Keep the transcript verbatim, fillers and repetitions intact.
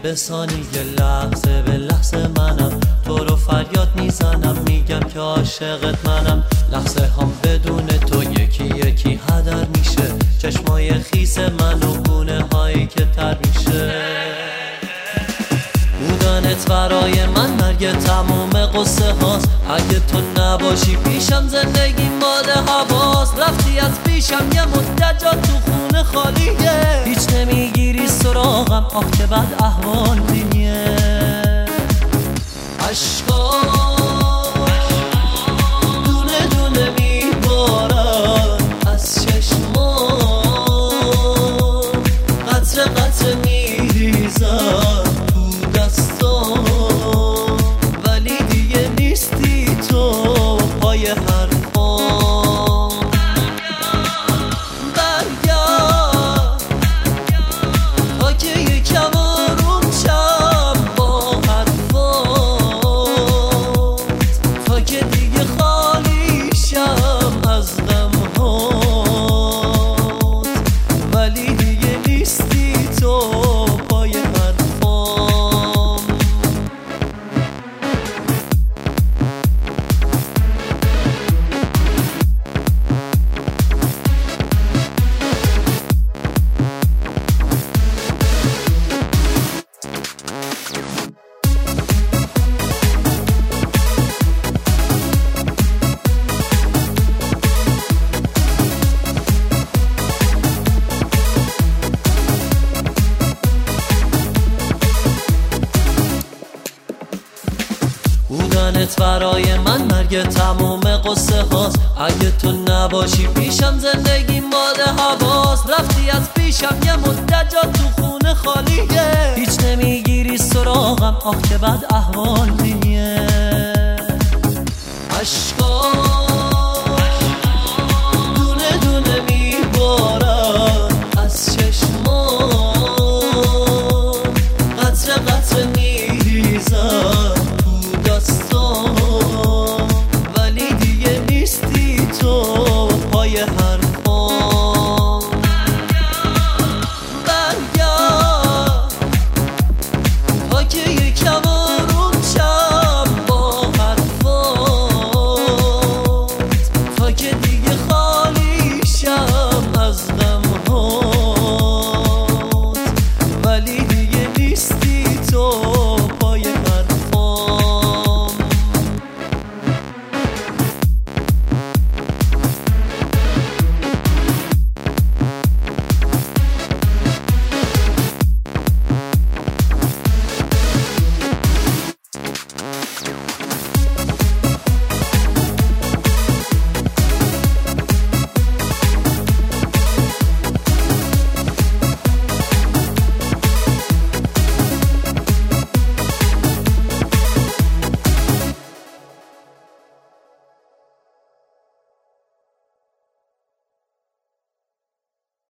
به ثانیه لحظه به لحظه منم تو رو فریاد میزنم میگم که عاشقت منم. لحظه هم بدون تو یکی یکی هدر میشه، چشمای خیس من و گونه هایی که تر میشه. بودنت برای من مرگ تموم قصه هاست، اگه تو نباشی پیشم زندگی مال هواست. رفتی از پیشم یه مدت جا تو خونه خالیه، هیچ نمیگیری سراغم آخ که بد احوال بینیه. عشقا دونه دونه میبارن از چشمام، قطره قطره میریزن تو دستام، ولی دیگه نیستی تو پای حرفام. برگرد تا که یکم آروم شم با حرفات، تا که دیگه خالی شم از غمهات، ولی دیگه نیستی تو پای حرفام. بودنت برای من مرگ تموم قصه هاست، اگه تو نباشی پیشم زندگی مال هواست. رفتی از پیشم یه مدت جا تو خونه خالیه، هیچ نمیگیری سراغم آخ که بد احوال بینیه.